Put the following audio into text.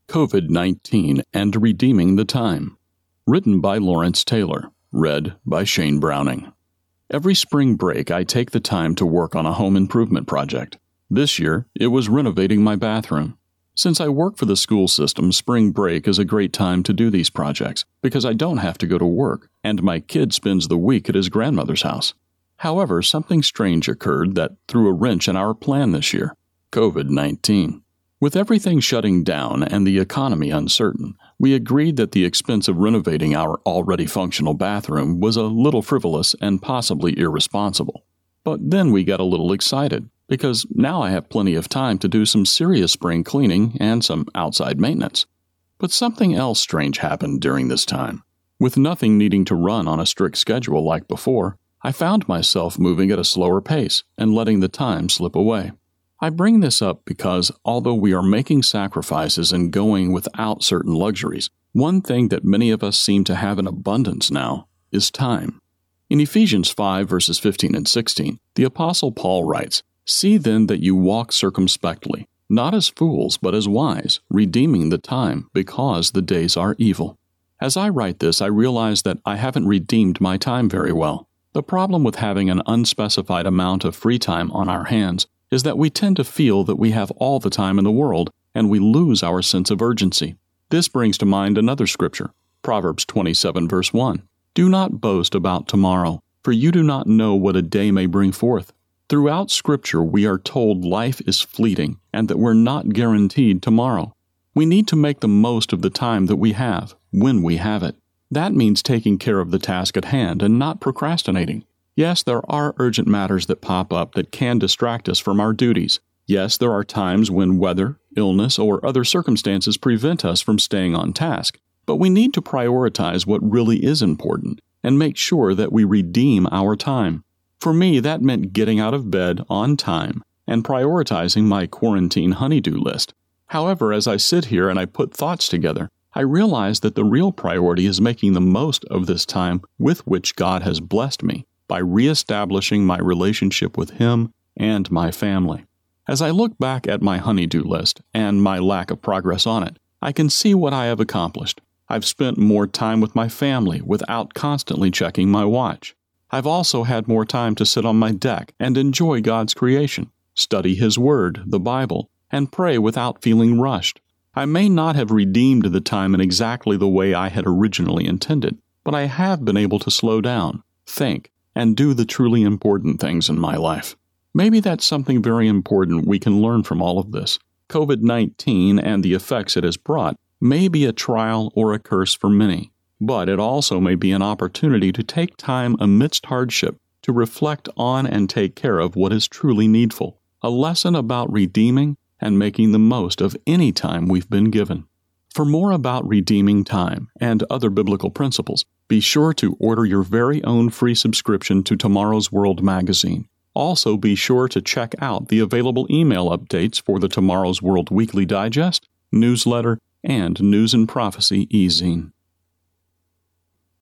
COVID-19 and Redeeming the Time. Written by Lawrence Taylor. Read by Shane Browning. Every spring break, I take the time to work on a home improvement project. This year, it was renovating my bathroom. Since I work for the school system, spring break is a great time to do these projects because I don't have to go to work, and my kid spends the week at his grandmother's house. However, something strange occurred that threw a wrench in our plan this year: COVID-19. With everything shutting down and the economy uncertain, we agreed that the expense of renovating our already functional bathroom was a little frivolous and possibly irresponsible. But then we got a little excited, because now I have plenty of time to do some serious spring cleaning and some outside maintenance. But something else strange happened during this time. With nothing needing to run on a strict schedule like before, I found myself moving at a slower pace and letting the time slip away. I bring this up because, although we are making sacrifices and going without certain luxuries, one thing that many of us seem to have in abundance now is time. In Ephesians 5 verses 15 and 16, the Apostle Paul writes, "See then that you walk circumspectly, not as fools, but as wise, redeeming the time, because the days are evil." As I write this, I realize that I haven't redeemed my time very well. The problem with having an unspecified amount of free time on our hands is that we tend to feel that we have all the time in the world, and we lose our sense of urgency. This brings to mind another scripture, Proverbs 27 verse 1. "Do not boast about tomorrow, for you do not know what a day may bring forth." Throughout Scripture, we are told life is fleeting and that we're not guaranteed tomorrow. We need to make the most of the time that we have, when we have it. That means taking care of the task at hand and not procrastinating. Yes, there are urgent matters that pop up that can distract us from our duties. Yes, there are times when weather, illness, or other circumstances prevent us from staying on task. But we need to prioritize what really is important and make sure that we redeem our time. For me, that meant getting out of bed on time and prioritizing my quarantine honey-do list. However, as I sit here and I put thoughts together, I realize that the real priority is making the most of this time with which God has blessed me by reestablishing my relationship with Him and my family. As I look back at my honey-do list and my lack of progress on it, I can see what I have accomplished. I've spent more time with my family without constantly checking my watch. I've also had more time to sit on my deck and enjoy God's creation, study His Word, the Bible, and pray without feeling rushed. I may not have redeemed the time in exactly the way I had originally intended, but I have been able to slow down, think, and do the truly important things in my life. Maybe that's something very important we can learn from all of this. COVID-19 and the effects it has brought may be a trial or a curse for many, but it also may be an opportunity to take time amidst hardship to reflect on and take care of what is truly needful, a lesson about redeeming and making the most of any time we've been given. For more about redeeming time and other biblical principles, be sure to order your very own free subscription to Tomorrow's World magazine. Also, be sure to check out the available email updates for the Tomorrow's World Weekly Digest, newsletter, and News and Prophecy e-zine.